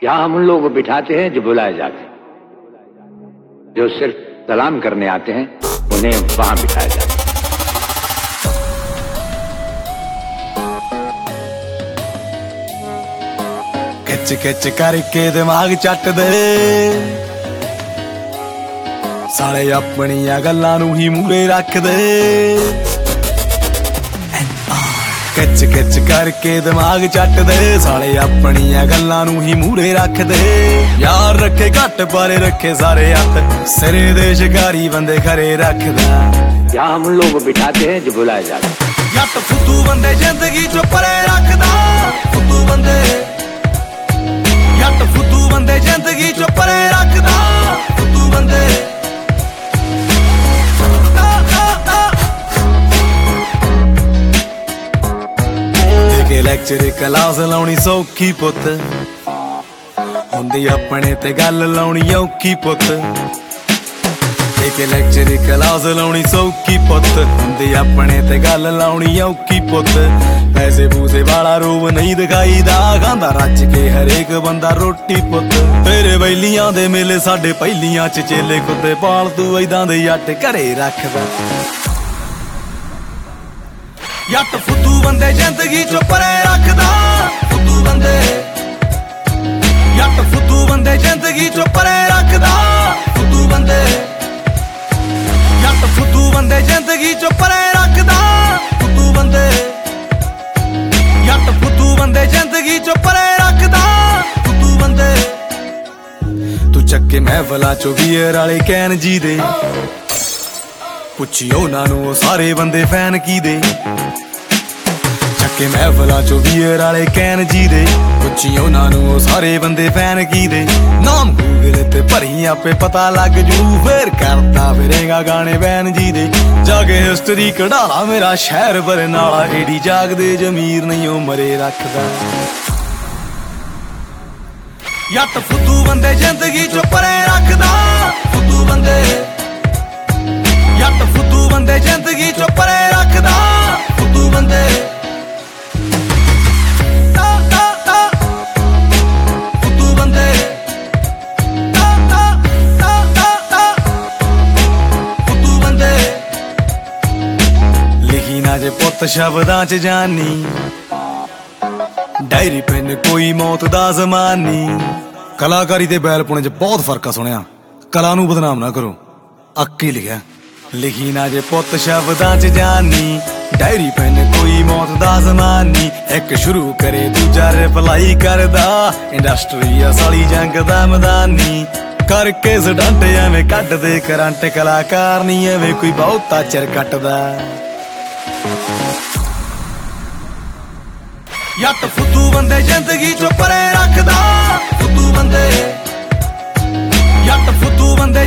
यहाँ हम उन लोगों को बिठाते हैं जो बुलाए जाते हैं, जो सिर्फ सलाम करने आते हैं उन्हें वहां बिठाया जाता है। खिच खिच करके दिमाग चट दे साले अपनियां गल्लां नूं ही मूहरे रख दे। खिच खिच करके दिमाग चट दे साले अपनियां गल्लां नूं ही मूहरे रख दे। यार रखे घट पर रखे सारे हथ सिरे दे शिकारी बंदे खरे रखदा। यहाँ हम उन लोगों को बिठाते हैं जो बुलाए जाते हैं। जट फुद्दू बंदे जिंदगी चो परे रखदा। फुद्दू बंदे जट फुद्दू बंदे जिंदगी चो परे रखदा। फुद्दू बंदे लेक्चर क्लास लाउणी सौखी पुत हुंदी अपने ते गल लाउणी औखी पुत। एक लेक्चर क्लास लाउणी सौखी पुत हुंदी अपने ते गल लाउणी औखी पुत। पैसे पूसे वाला रूप नहीं दिखाई दा खांदा रच के हरेक बंदा रोटी पुत। तेरे बैलियां दे मेले साडे पहलियां च चेले कुत्ते पालतू ऐदां दे जट घरे रखदा। जट फुद्दू बंदे जिंदगी चो परे रखदा। फुद्दू बंदे जट फुद्दू बंदे जिंदगी चो परे रखदा। फुद्दू बंदे जट फुद्दू बंदे जिंदगी चो परे रखदा। फुद्दू बंदे जट फुद्दू बंदे जिंदगी चो परे रखदा। फुद्दू बंदे तू चक्के महफिलां चो बीयर वाले कैन जी दे पुछी उन्हां नूं सारे बंदे फैन की दे। चक्के महफिलां चो बीयर वाले कैन जी दे पुछी उन्हां नूं सारे बंदे फैन की दे। नाम गूगल ते भरी आपे पता लग जू फिर करता फिरेगा गाने बैन जी दे। जाके हिस्टरी कढाला मेरा शहर बरनाला एडी जागदे जमीर नहीं ओ मरे रखदा। जट फुद्दू बंदे जिंदगी चो परे रखदा। फुद्दू बंदे जट फुद्दू बंदे जिंदगी चो परे रखदा। फुद्दू बंदे फुद्दू बंदे फुद्दू बंदे लिखी ना जे पुत शब्दां च जानी डायरी पेन कोई मौत दा ज़मानी। कलाकारी ते बैलपुणे च बहुत फर्क आ सुनिया कला नूं बदनाम ना करो अक्की लिखिया। लिखी ना जे पुत शब्दां च जानी डायरी पेन कोई मौत दा ज़मानी। एक शुरू करे दूजा रिप्लाई करदा इंडस्ट्री असली जंग दा मैदानी। करके सडंट एवें कट दे करंट कलाकार नी एवें कोई बहुता चिर कटदा। जट फुद्दू बंदे जिंदगी चो परे रखदा। फुद्दू बंदे जट फुद्दू बंदे